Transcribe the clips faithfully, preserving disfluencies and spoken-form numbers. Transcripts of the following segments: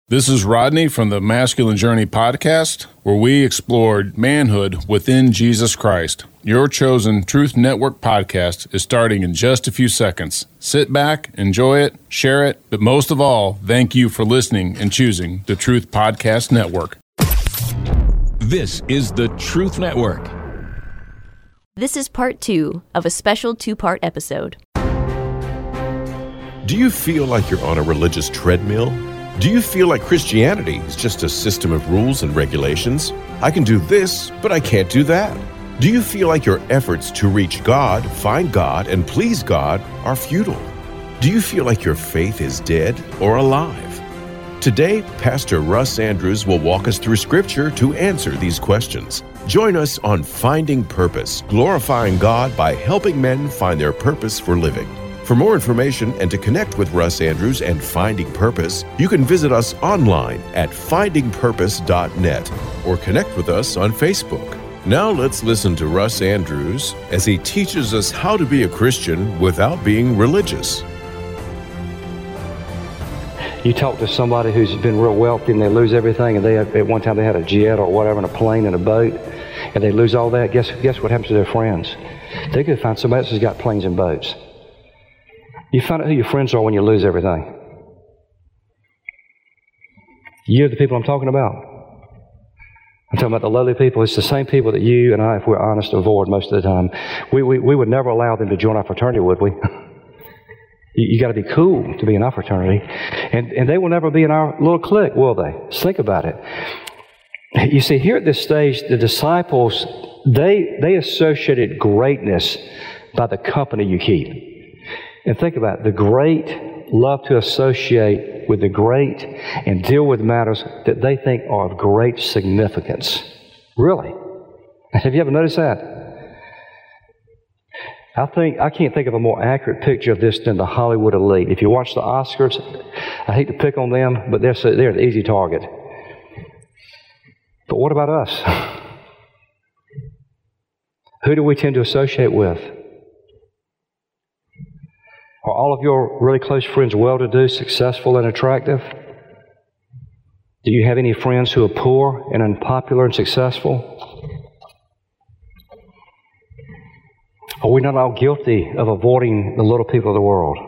This is Rodney from the Masculine Journey podcast, where we explored manhood within Jesus Christ. Your chosen Truth Network podcast is starting in just a few seconds. Sit back, enjoy it, share it, but most of all, thank you for listening and choosing the Truth Podcast Network. This is the Truth Network. This is part two of a special two-part episode. Do you feel like you're on a religious treadmill? Do you feel like Christianity is just a system of rules and regulations? I can do this, but I can't do that. Do you feel like your efforts to reach God, find God, and please God are futile? Do you feel like your faith is dead or alive? Today, Pastor Russ Andrews will walk us through Scripture to answer these questions. Join us on Finding Purpose, glorifying God by helping men find their purpose for living. For more information and to connect with Russ Andrews and Finding Purpose, you can visit us online at finding purpose dot net or connect with us on Facebook. Now let's listen to Russ Andrews as he teaches us how to be a Christian without being religious. You talk to somebody who's been real wealthy and they lose everything, and they have, at one time they had a jet or whatever, and a plane and a boat, and they lose all that. Guess guess what happens to their friends? They could find somebody else who's got planes and boats. You find out who your friends are when you lose everything. You're the people I'm talking about. I'm talking about the lowly people. It's the same people that you and I, if we're honest, avoid most of the time. We we, we would never allow them to join our fraternity, would we? you you got to be cool to be in our fraternity. And, and they will never be in our little clique, will they? Just think about it. You see, here at this stage, the disciples, they they associated greatness by the company you keep. And think about it. The great love to associate with the great and deal with matters that they think are of great significance. Really? Have you ever noticed that? I think I can't think of a more accurate picture of this than the Hollywood elite. If you watch the Oscars, I hate to pick on them, but they're, they're an easy target. But what about us? Who do we tend to associate with? Are all of your really close friends well-to-do, successful, and attractive? Do you have any friends who are poor and unpopular and successful? Are we not all guilty of avoiding the little people of the world?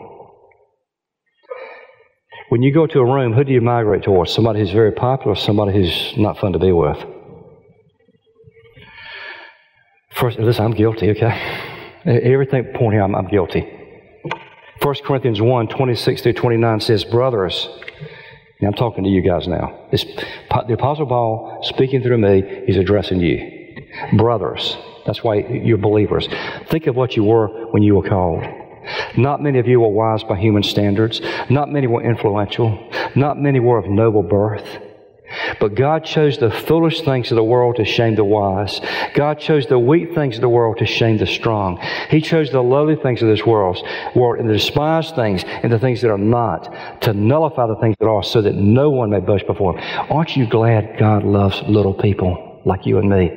When you go to a room, who do you migrate towards? Somebody who's very popular or somebody who's not fun to be with? First, listen, I'm guilty, okay? Everything point here, I'm, I'm guilty. First Corinthians one, twenty-six through twenty-nine says, brothers, and I'm talking to you guys now. It's, the Apostle Paul, speaking through me, he's addressing you. Brothers, that's why you're believers. Think of what you were when you were called. Not many of you were wise by human standards. Not many were influential. Not many were of noble birth. But God chose the foolish things of the world to shame the wise. God chose the weak things of the world to shame the strong. He chose the lowly things of this world, world and the despised things and the things that are not, to nullify the things that are, so that no one may boast before Him. Aren't you glad God loves little people like you and me?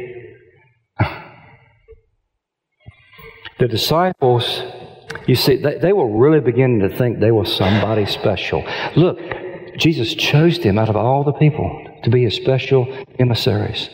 The disciples, you see, they, they were really beginning to think they were somebody special. Look, Jesus chose them out of all the people to be His special emissaries.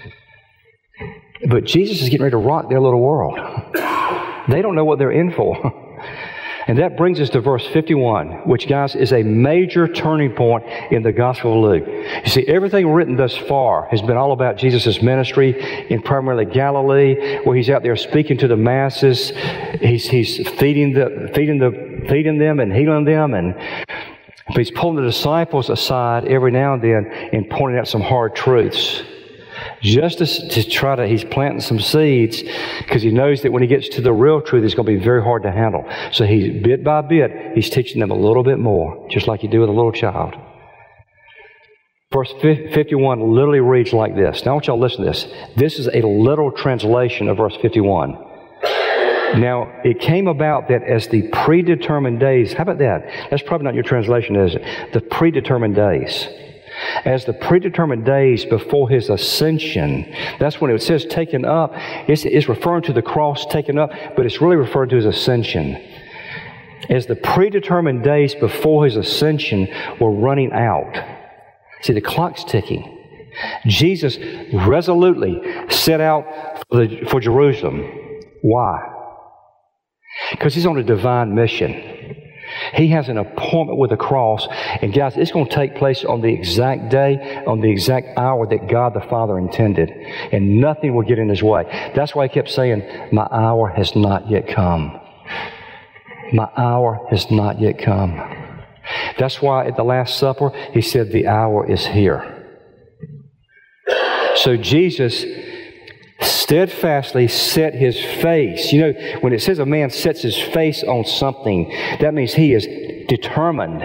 But Jesus is getting ready to rock their little world. They don't know what they're in for. And that brings us to verse fifty-one, which, guys, is a major turning point in the Gospel of Luke. You see, everything written thus far has been all about Jesus' ministry in primarily Galilee, where He's out there speaking to the masses. He's, he's feeding the, feeding the, feeding them and healing them, and He's pulling the disciples aside every now and then and pointing out some hard truths. Just to, to try to, He's planting some seeds because He knows that when He gets to the real truth, it's going to be very hard to handle. So He's, bit by bit, He's teaching them a little bit more, just like you do with a little child. Verse fifty-one literally reads like this. Now I want y'all to listen to this. This is a literal translation of verse fifty-one. Now, it came about that as the predetermined days, how about that? That's probably not your translation, is it? The predetermined days. As the predetermined days before His ascension, that's when it says taken up. It's, it's referring to the cross taken up, but it's really referring to His ascension. As the predetermined days before His ascension were running out, See, the clock's ticking. Jesus resolutely set out for, the, for Jerusalem. Why? Because he's on a divine mission. He has an appointment with the cross. And guys, it's going to take place on the exact day, on the exact hour that God the Father intended. And nothing will get in his way. That's why he kept saying, my hour has not yet come. My hour has not yet come. That's why at the Last Supper, he said, the hour is here. So Jesus steadfastly set his face. You know, when it says a man sets his face on something, that means he is determined.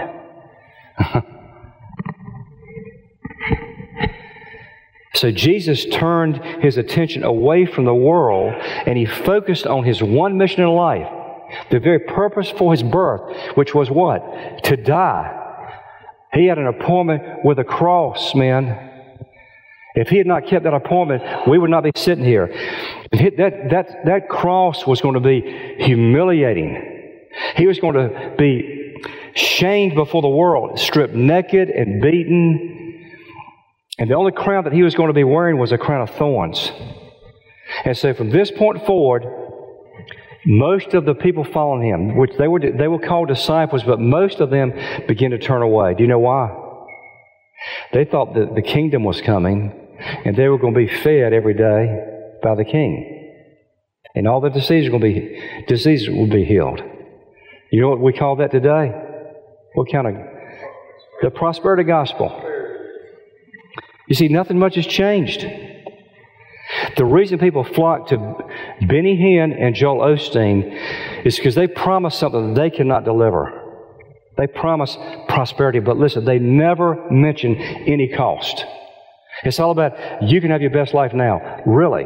So Jesus turned his attention away from the world and he focused on his one mission in life, the very purpose for his birth, which was what? To die. He had an appointment with a cross, man. If he had not kept that appointment, we would not be sitting here. That, that, that cross was going to be humiliating. He was going to be shamed before the world, stripped naked and beaten. And the only crown that he was going to be wearing was a crown of thorns. And so from this point forward, most of the people following him, which they were, they were called disciples, but most of them began to turn away. Do you know why? They thought that the kingdom was coming, and they were going to be fed every day by the king. And all the diseases will be diseases will be healed. You know what we call that today? What kind of the prosperity gospel? You see, nothing much has changed. The reason people flock to Benny Hinn and Joel Osteen is because they promise something that they cannot deliver. They promise prosperity, but listen, they never mention any cost. It's all about, you can have your best life now. Really?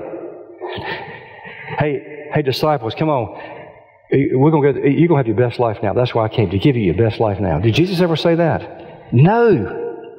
Hey, hey, disciples, come on. We're gonna go, you're going to have your best life now. That's why I came, to give you your best life now. Did Jesus ever say that? No.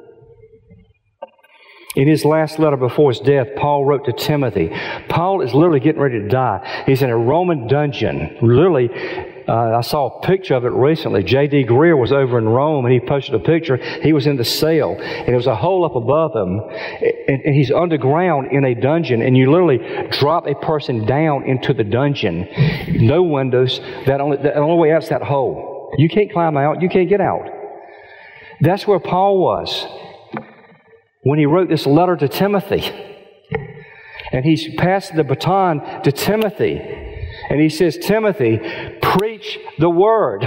In his last letter before his death, Paul wrote to Timothy. Paul is literally getting ready to die. He's in a Roman dungeon. Literally, uh, I saw a picture of it recently. J D Greer was over in Rome, and he posted a picture. He was in the cell, and there was a hole up above him, and, and he's underground in a dungeon, and you literally drop a person down into the dungeon. No windows. That only, the only way out's that hole. You can't climb out. You can't get out. That's where Paul was when he wrote this letter to Timothy. And he's passed the baton to Timothy. And he says, Timothy, preach the word.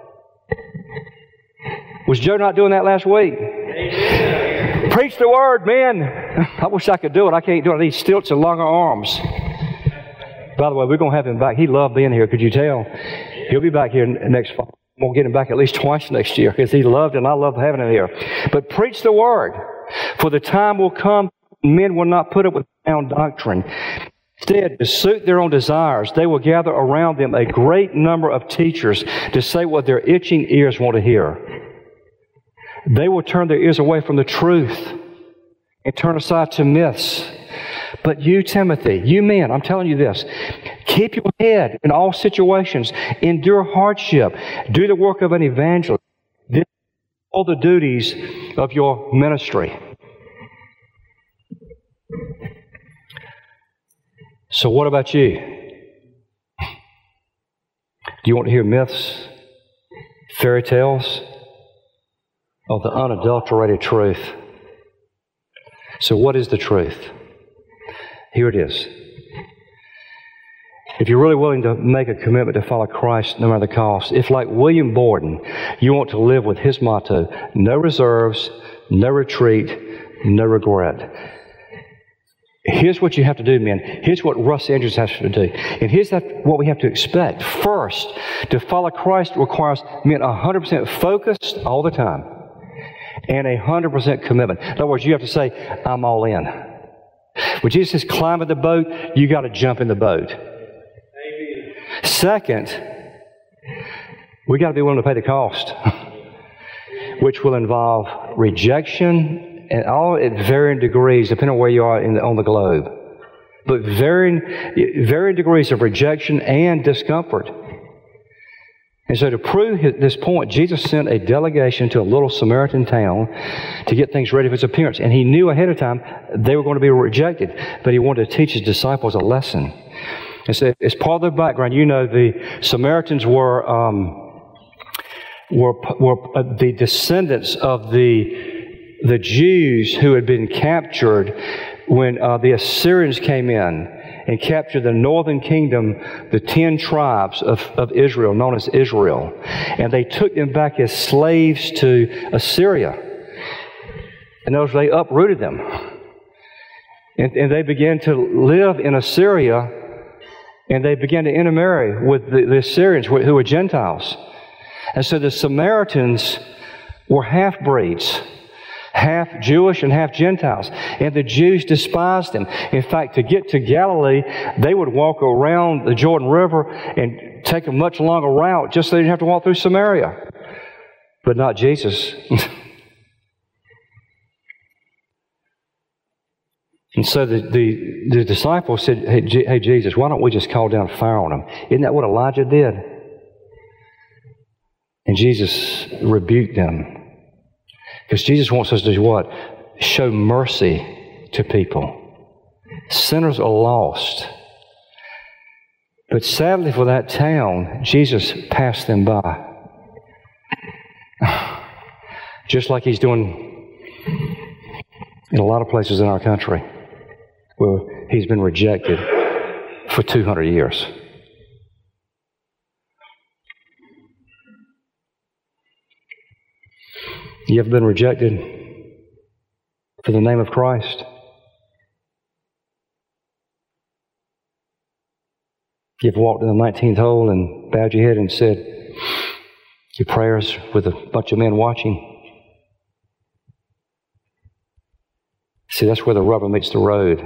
Was Joe not doing that last week? Preach the word, man. I wish I could do it. I can't do it. I need stilts and longer arms. By the way, we're going to have him back. He loved being here. Could you tell? He'll be back here next fall. We'll get him back at least twice next year because he loved and I love having him here. But preach the word. For the time will come, men will not put up with sound doctrine. Instead, to suit their own desires, they will gather around them a great number of teachers to say what their itching ears want to hear. They will turn their ears away from the truth and turn aside to myths. But you, Timothy, you men, I'm telling you this, keep your head in all situations, endure hardship, do the work of an evangelist. All the duties of your ministry. So what about you? Do you want to hear myths, fairy tales, or the unadulterated truth? So what is the truth? Here it is. If you're really willing to make a commitment to follow Christ no matter the cost, if like William Borden, you want to live with his motto, no reserves, no retreat, no regret. Here's what you have to do, men. Here's what Russ Andrews has to do. And here's what we have to expect. First, to follow Christ requires men one hundred percent focused all the time and a one hundred percent commitment. In other words, you have to say, I'm all in. When Jesus says climb in the boat, you got to jump in the boat. Second, we got to be willing to pay the cost, which will involve rejection and all at varying degrees, depending on where you are in the, on the globe. But varying, varying degrees of rejection and discomfort. And so to prove his, this point, Jesus sent a delegation to a little Samaritan town to get things ready for his appearance. And he knew ahead of time they were going to be rejected, but he wanted to teach his disciples a lesson. And so as part of their background, you know, the Samaritans were, um, were, were uh, the descendants of the, the Jews who had been captured when uh, the Assyrians came in and captured the northern kingdom, the ten tribes of, of Israel, known as Israel. And they took them back as slaves to Assyria. And those, they uprooted them. And, and they began to live in Assyria, and they began to intermarry with the, the Assyrians, who were Gentiles. And so the Samaritans were half-breeds, half Jewish and half Gentiles. And the Jews despised them. In fact, to get to Galilee, they would walk around the Jordan River and take a much longer route just so they didn't have to walk through Samaria. But not Jesus. And so the, the, the disciples said, hey, G- hey, Jesus, why don't we just call down fire on them? Isn't that what Elijah did? And Jesus rebuked them. Because Jesus wants us to do what? Show mercy to people. Sinners are lost. But sadly for that town, Jesus passed them by. Just like he's doing in a lot of places in our country where he's been rejected for two hundred years. You ever been rejected for the name of Christ? You've walked in the nineteenth hole and bowed your head and said your prayers with a bunch of men watching? See, that's where the rubber meets the road.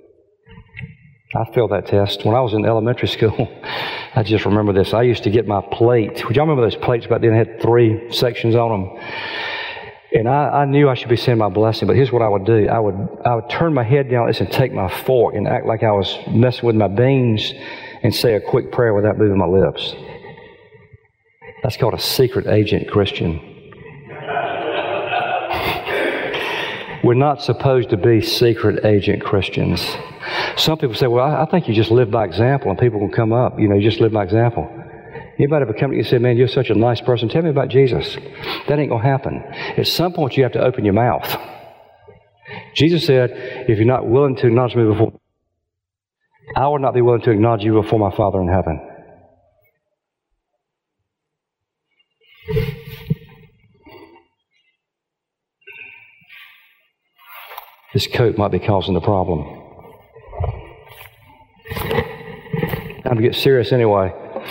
I failed that test. When I was in elementary school, I just remember this. I used to get my plate. Would y'all remember those plates back then? They had three sections on them. And I, I knew I should be saying my blessing, but here's what I would do. I would I would turn my head down and take my fork and act like I was messing with my beans and say a quick prayer without moving my lips. That's called a secret agent Christian. We're not supposed to be secret agent Christians. Some people say, well, I, I think you just live by example, and people can come up. You know, you just live by example. Anybody ever come to you and say, man, you're such a nice person. Tell me about Jesus. That ain't going to happen. At some point, you have to open your mouth. Jesus said, if you're not willing to acknowledge me before, I will not be willing to acknowledge you before my Father in heaven. This coat might be causing the problem. Time to get serious anyway.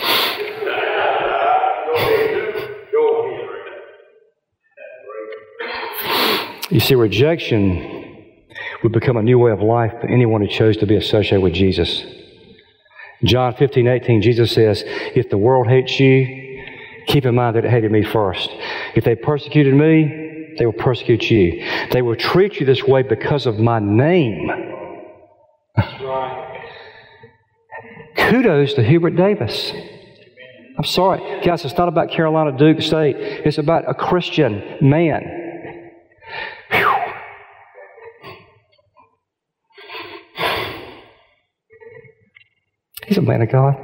You see, rejection would become a new way of life for anyone who chose to be associated with Jesus. John fifteen eighteen, Jesus says, if the world hates you, keep in mind that it hated me first. If they persecuted me, they will persecute you. They will treat you this way because of my name. Right. Kudos to Hubert Davis. I'm sorry. Guys, it's not about Carolina Duke State. It's about a Christian man. Whew. He's a man of God.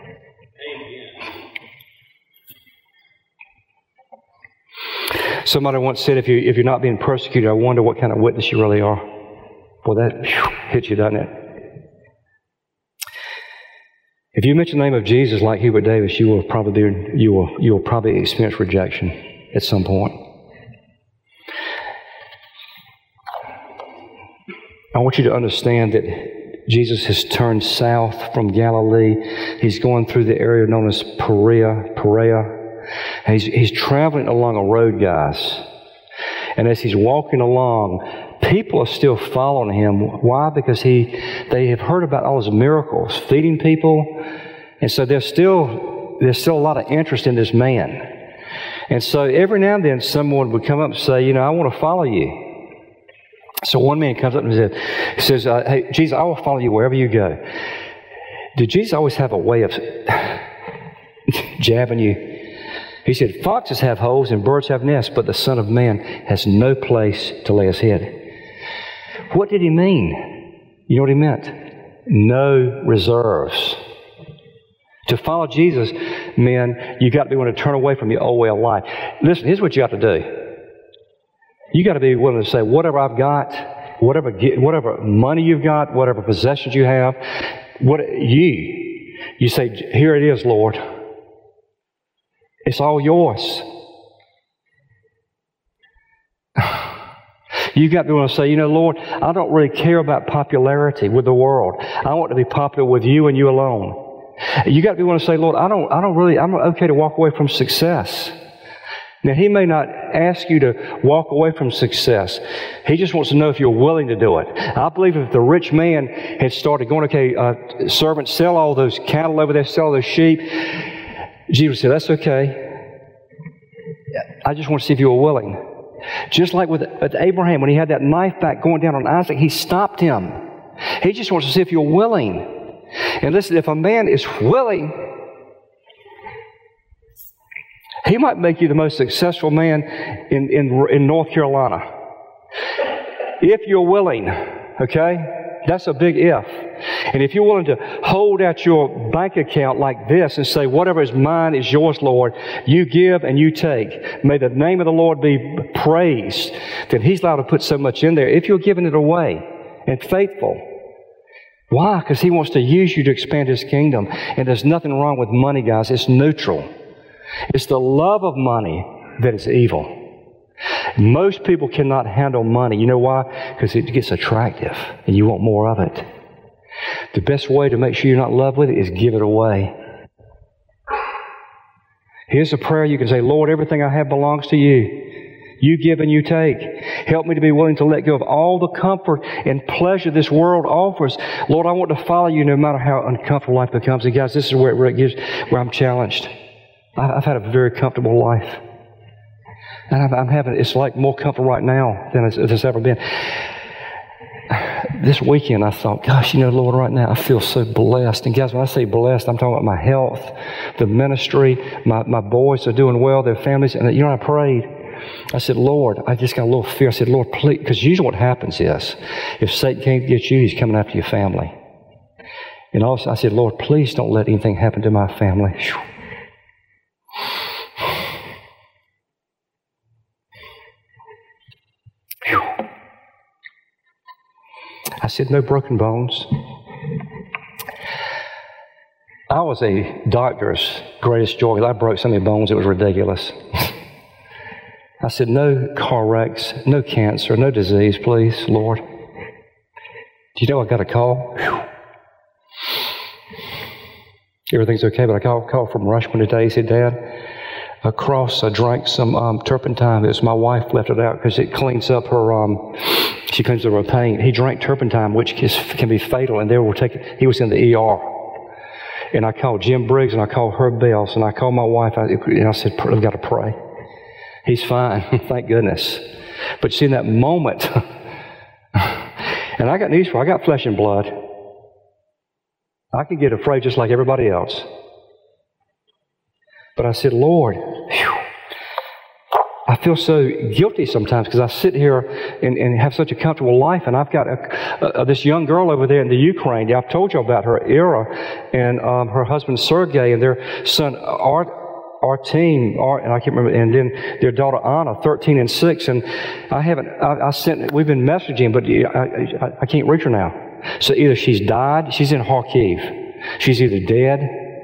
Somebody once said, if, you, if you're not being persecuted, I wonder what kind of witness you really are. Boy, that whew, hits you, doesn't it? If you mention the name of Jesus like Hubert Davis, you will probably you will you will probably experience rejection at some point. I want you to understand that Jesus has turned south from Galilee. He's going through the area known as Perea, Perea. He's, he's traveling along a road, guys. And as he's walking along, people are still following him. Why? Because he, they have heard about all his miracles, feeding people. And so there's still, there's still a lot of interest in this man. And so every now and then someone would come up and say, you know, I want to follow you. So one man comes up and says, he says, uh, hey, Jesus, I will follow you wherever you go. Did Jesus always have a way of jabbing you? He said, foxes have holes and birds have nests, but the Son of Man has no place to lay his head. What did he mean? You know what he meant? No reserves. To follow Jesus, men, you got to be willing to turn away from your old way of life. Listen, here's what you got to do. You got to be willing to say, whatever I've got, whatever whatever money you've got, whatever possessions you have, what you, you say, here it is, Lord. It's all yours. You got to be willing to say, you know, Lord, I don't really care about popularity with the world. I want to be popular with you and you alone. You got to be willing to say, Lord, I don't, I don't really, I'm okay to walk away from success. Now, He may not ask you to walk away from success. He just wants to know if you're willing to do it. I believe if the rich man had started going, okay, uh, servants, sell all those cattle over there, sell all those sheep. Jesus said, that's okay. I just want to see if you were willing. Just like with, with Abraham, when he had that knife back going down on Isaac, he stopped him. He just wants to see if you're willing. And listen, if a man is willing, he might make you the most successful man in, in, in North Carolina. If you're willing, okay? That's a big if. And if you're willing to hold out your bank account like this and say, whatever is mine is yours, Lord. You give and you take. May the name of the Lord be praised. Then He's allowed to put so much in there. If you're giving it away and faithful. Why? Because He wants to use you to expand His kingdom. And there's nothing wrong with money, guys. It's neutral. It's the love of money that is evil. Most people cannot handle money. You know why? Because it gets attractive and you want more of it. The best way to make sure you're not in love with it is give it away. Here's a prayer you can say, Lord, everything I have belongs to you. You give and you take. Help me to be willing to let go of all the comfort and pleasure this world offers. Lord, I want to follow you no matter how uncomfortable life becomes. And guys, this is where it gives, where I'm challenged. I've had a very comfortable life. And I'm having, it's like more comfortable right now than it's ever been. This weekend I thought, gosh, you know, Lord, right now I feel so blessed. And guys, when I say blessed, I'm talking about my health, the ministry, my, my boys are doing well, their families. And you know, I prayed. I said, Lord, I just got a little fear. I said, Lord, please, because usually what happens is, if Satan can't get you, he's coming after your family. And also I said, Lord, please don't let anything happen to my family. Whew. I said, no broken bones. I was a doctor's greatest joy because I broke so many bones, it was ridiculous. I said, no car wrecks, no cancer, no disease, please, Lord. Do you know I got a call? Whew. Everything's okay, but I called call from Rushman today. He said, Dad, across, I drank some um, turpentine. It was my wife left it out because it cleans up her, um, she cleans up her pain. He drank turpentine, which is, can be fatal, and they were taking, he was in the E R. And I called Jim Briggs and I called Herb Bells and I called my wife and I said, I've got to pray. He's fine, thank goodness. But see, in that moment, and I got news for you, I got flesh and blood. I can get afraid just like everybody else. But I said, Lord, whew, I feel so guilty sometimes because I sit here and, and have such a comfortable life, and I've got a, a, this young girl over there in the Ukraine. I've told you about her, Ira, and um, her husband Sergey, and their son Art, Artem, Art, and I can't remember, and then their daughter Anna, thirteen and six. And I haven't, I, I sent, we've been messaging, but I, I, I can't reach her now. So either she's died, she's in Kharkiv, she's either dead,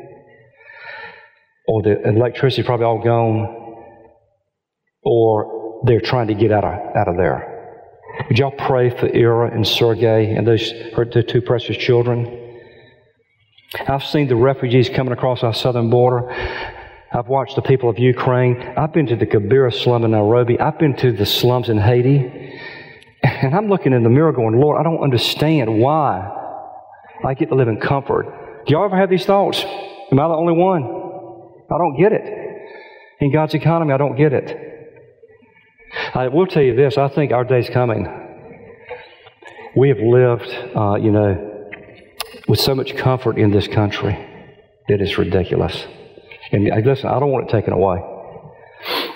or the electricity is probably all gone, or they're trying to get out of out of there. Would y'all pray for Ira and Sergey and those her, the two precious children? I've seen the refugees coming across our southern border. I've watched the people of Ukraine. I've been to the Kibera slum in Nairobi. I've been to the slums in Haiti. And I'm looking in the mirror going, Lord, I don't understand why I get to live in comfort. Do y'all ever have these thoughts? Am I the only one? I don't get it. In God's economy, I don't get it. I will tell you this, I think our day's coming. We have lived, uh, you know, with so much comfort in this country that it's ridiculous. And listen, I don't want it taken away.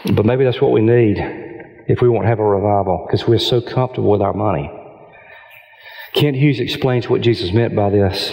But maybe that's what we need if we won't have a revival, because we're so comfortable with our money. Kent Hughes explains what Jesus meant by this.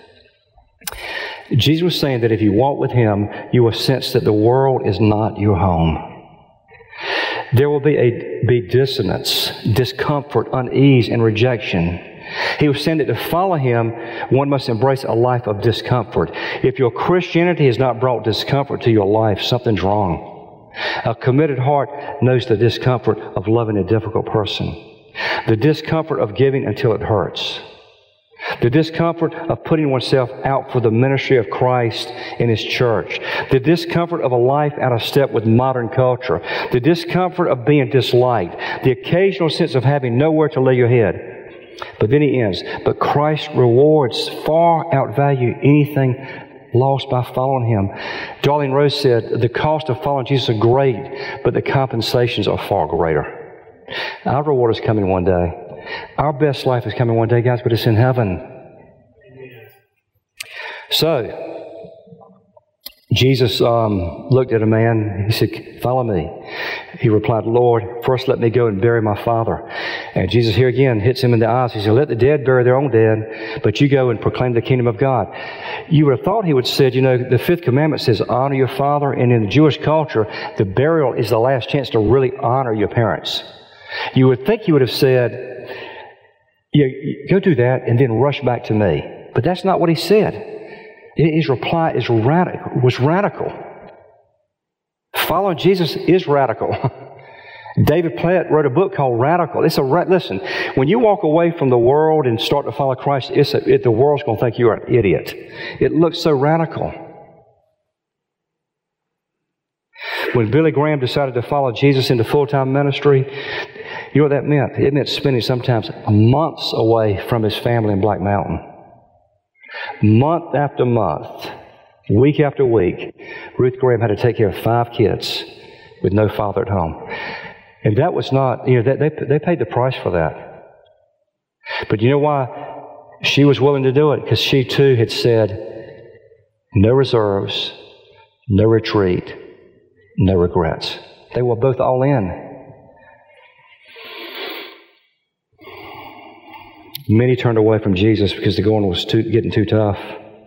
Jesus was saying that if you walk with Him, you will sense that the world is not your home. There will be a be dissonance, discomfort, unease, and rejection. He was saying that to follow Him, one must embrace a life of discomfort. If your Christianity has not brought discomfort to your life, something's wrong. A committed heart knows the discomfort of loving a difficult person, the discomfort of giving until it hurts, the discomfort of putting oneself out for the ministry of Christ in His church, the discomfort of a life out of step with modern culture, the discomfort of being disliked, the occasional sense of having nowhere to lay your head. But then he ends, but Christ's rewards far outvalue anything lost by following Him. Darlene Rose said, the cost of following Jesus are great, but the compensations are far greater. Our reward is coming one day. Our best life is coming one day, guys, but it's in heaven. So, Jesus um, looked at a man. He said, follow me. He replied, Lord, first let me go and bury my father. And Jesus here again hits him in the eyes. He said, let the dead bury their own dead, but you go and proclaim the kingdom of God. You would have thought he would have said, you know, the fifth commandment says, honor your father. And in the Jewish culture, the burial is the last chance to really honor your parents. You would think he would have said, yeah, go do that and then rush back to me. But that's not what he said. His reply is radical, was radical. Following Jesus is radical. David Platt wrote a book called Radical. It's a listen. When you walk away from the world and start to follow Christ, it's a, it, the world's going to think you're an idiot. It looks so radical. When Billy Graham decided to follow Jesus into full-time ministry, you know what that meant? It meant spending sometimes months away from his family in Black Mountain. Month after month, week after week, Ruth Graham had to take care of five kids with no father at home. And that was not, you know, they, they, they paid the price for that. But you know why she was willing to do it? Because she too had said, no reserves, no retreat, no regrets. They were both all in. Many turned away from Jesus because the going was too, getting too tough.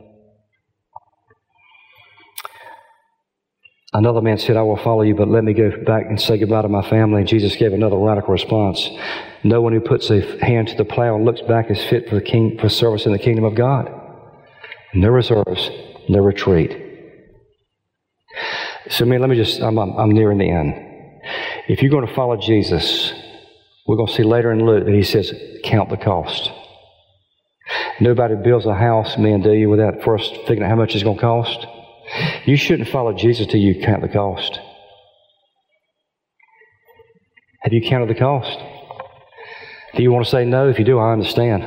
Another man said, I will follow you, but let me go back and say goodbye to my family. And Jesus gave another radical response. No one who puts a hand to the plow and looks back is fit for the king, for service in the kingdom of God. No reserves, no retreat. So, man, let me just, I'm, I'm, I'm nearing the end. If you're going to follow Jesus, we're going to see later in Luke that he says, count the cost. Nobody builds a house, man, do you, without first figuring out how much it's going to cost? You shouldn't follow Jesus till you count the cost. Have you counted the cost? Do you want to say no? If you do, I understand.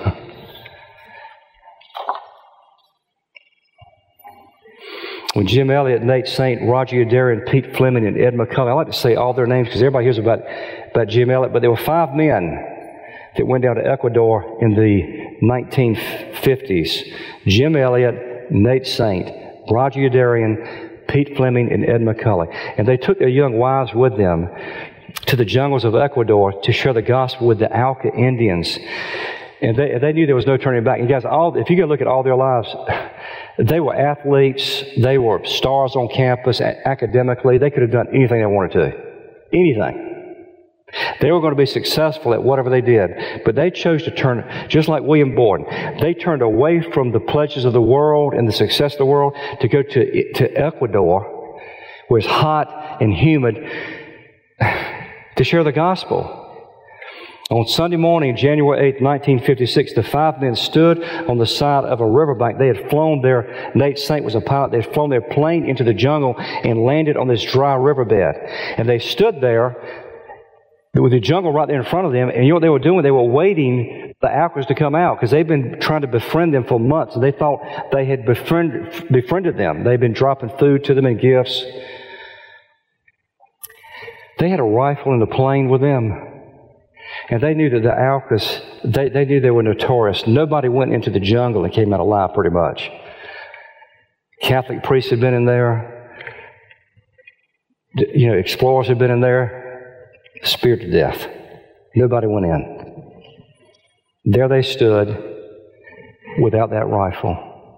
When Jim Elliott, Nate Saint, Roger Udarian, Pete Fleming, and Ed McCullough, I like to say all their names because everybody hears about, about Jim Elliott, but there were five men that went down to Ecuador in the nineteen fifties. Jim Elliott, Nate Saint, Roger Udarian, Pete Fleming, and Ed McCullough. And they took their young wives with them to the jungles of Ecuador to share the gospel with the Auca Indians. And they, they knew there was no turning back. And guys, all, if you go look at all their lives, they were athletes. They were stars on campus academically. They could have done anything they wanted to. Anything. They were going to be successful at whatever they did. But they chose to turn, just like William Borden, they turned away from the pleasures of the world and the success of the world to go to, to Ecuador, where it's hot and humid, to share the gospel. On Sunday morning, January eighth, nineteen fifty-six, the five men stood on the side of a riverbank. They had flown their, Nate Saint was a pilot, they had flown their plane into the jungle and landed on this dry riverbed. And they stood there with the jungle right there in front of them, and you know what they were doing? They were waiting for the Aucas to come out because they've been trying to befriend them for months, and they thought they had befriend, befriended them. They've been dropping food to them and gifts. They had a rifle in the plane with them. And they knew that the Aucas, they, they knew they were notorious. Nobody went into the jungle and came out alive pretty much. Catholic priests had been in there. You know, explorers had been in there, speared to death. Nobody went in. There they stood without that rifle.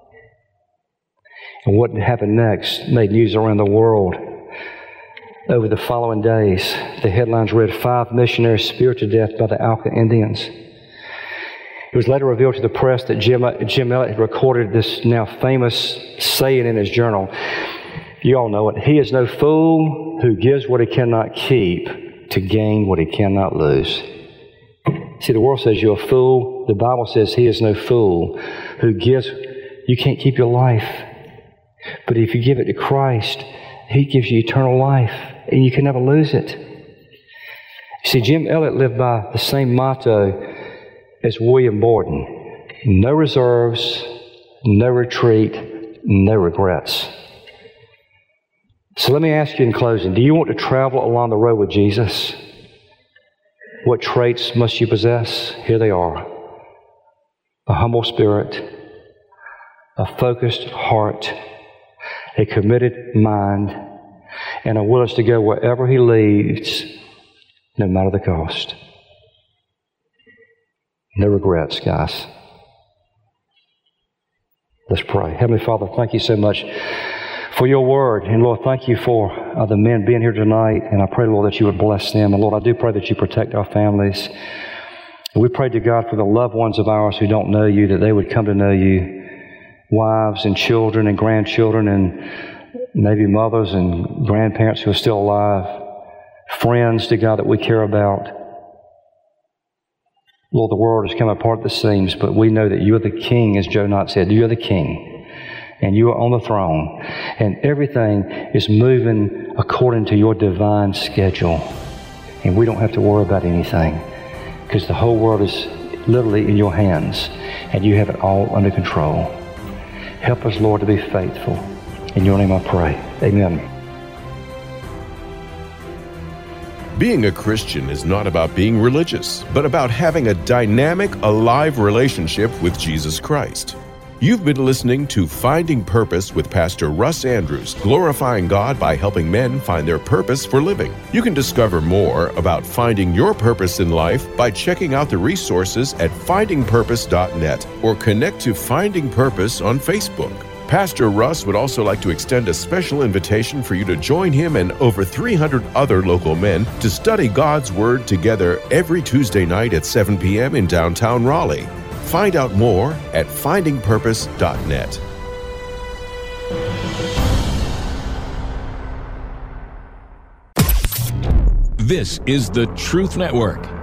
And what happened next made news around the world. Over the following days, the headlines read, five missionaries speared to death by the Auca Indians. It was later revealed to the press that Jim, Jim Elliot had recorded this now famous saying in his journal. You all know it. He is no fool who gives what he cannot keep to gain what he cannot lose. See, the world says you're a fool. The Bible says he is no fool who gives. You can't keep your life. But if you give it to Christ, he gives you eternal life, and you can never lose it. See, Jim Elliot lived by the same motto as William Borden. No reserves, no retreat, no regrets. So let me ask you in closing, do you want to travel along the road with Jesus? What traits must you possess? Here they are. A humble spirit, a focused heart, a committed mind, and a willingness to go wherever he leads, no matter the cost. No regrets, guys. Let's pray. Heavenly Father, thank you so much for your word. And Lord, thank you for uh, the men being here tonight. And I pray, Lord, that you would bless them. And Lord, I do pray that you protect our families. And we pray to God for the loved ones of ours who don't know you, that they would come to know you. Wives and children and grandchildren and maybe mothers and grandparents who are still alive. Friends to God that we care about. Lord, the world has come apart at the seams, but we know that you are the King, as Joe Knott said. You are the King. And you are on the throne. And everything is moving according to your divine schedule. And we don't have to worry about anything. Because the whole world is literally in your hands. And you have it all under control. Help us, Lord, to be faithful. In your name I pray. Amen. Being a Christian is not about being religious, but about having a dynamic, alive relationship with Jesus Christ. You've been listening to Finding Purpose with Pastor Russ Andrews, glorifying God by helping men find their purpose for living. You can discover more about finding your purpose in life by checking out the resources at finding purpose dot net or connect to Finding Purpose on Facebook. Pastor Russ would also like to extend a special invitation for you to join him and over three hundred other local men to study God's Word together every Tuesday night at seven p.m. in downtown Raleigh. Find out more at finding purpose dot net. This is the Truth Network.